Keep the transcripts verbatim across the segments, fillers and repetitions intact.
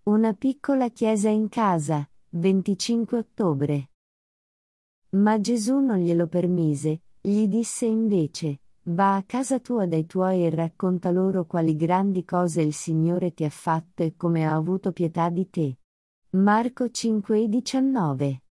Una piccola chiesa in casa, venticinque ottobre. Ma Gesù non glielo permise, gli disse invece: va a casa tua dai tuoi e racconta loro quali grandi cose il Signore ti ha fatto e come ha avuto pietà di te. Marco cinque e diciannove.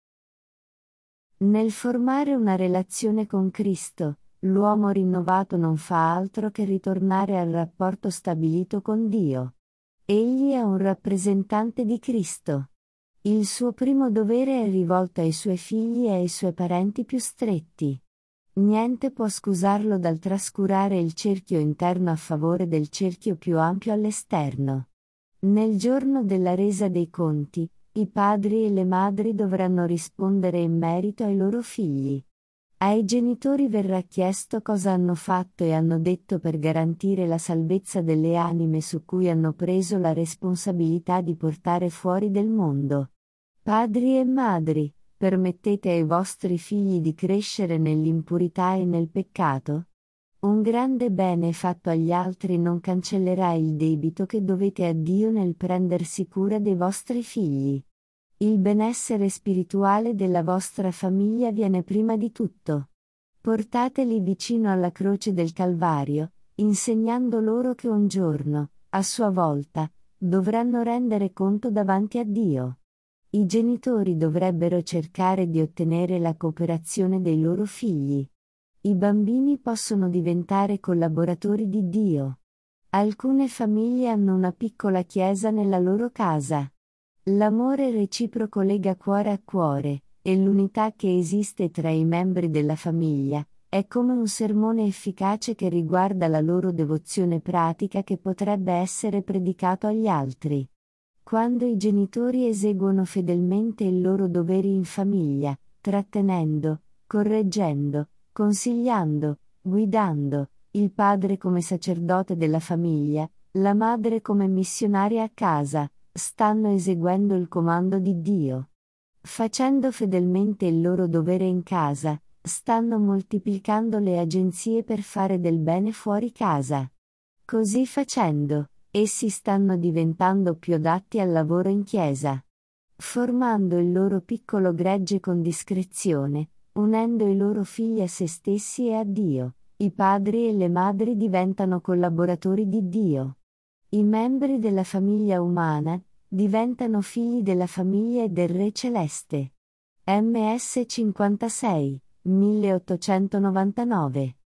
Nel formare una relazione con Cristo, l'uomo rinnovato non fa altro che ritornare al rapporto stabilito con Dio. Egli è un rappresentante di Cristo. Il suo primo dovere è rivolto ai suoi figli e ai suoi parenti più stretti. Niente può scusarlo dal trascurare il cerchio interno a favore del cerchio più ampio all'esterno. Nel giorno della resa dei conti, i padri e le madri dovranno rispondere in merito ai loro figli. Ai genitori verrà chiesto cosa hanno fatto e hanno detto per garantire la salvezza delle anime su cui hanno preso la responsabilità di portare fuori del mondo. Padri e madri, permettete ai vostri figli di crescere nell'impurità e nel peccato? Un grande bene fatto agli altri non cancellerà il debito che dovete a Dio nel prendersi cura dei vostri figli. Il benessere spirituale della vostra famiglia viene prima di tutto. Portateli vicino alla croce del Calvario, insegnando loro che un giorno, a sua volta, dovranno rendere conto davanti a Dio. I genitori dovrebbero cercare di ottenere la cooperazione dei loro figli. I bambini possono diventare collaboratori di Dio. Alcune famiglie hanno una piccola chiesa nella loro casa. L'amore reciproco lega cuore a cuore, e l'unità che esiste tra i membri della famiglia è come un sermone efficace che riguarda la loro devozione pratica che potrebbe essere predicato agli altri. Quando i genitori eseguono fedelmente il loro dovere in famiglia, trattenendo, correggendo, consigliando, guidando, il padre come sacerdote della famiglia, la madre come missionaria a casa, stanno eseguendo il comando di Dio. Facendo fedelmente il loro dovere in casa, stanno moltiplicando le agenzie per fare del bene fuori casa. Così facendo, essi stanno diventando più adatti al lavoro in chiesa. Formando il loro piccolo gregge con discrezione, unendo i loro figli a se stessi e a Dio, i padri e le madri diventano collaboratori di Dio. I membri della famiglia umana diventano figli della famiglia e del Re Celeste. M S cinquantasei, milleottocentonovantanove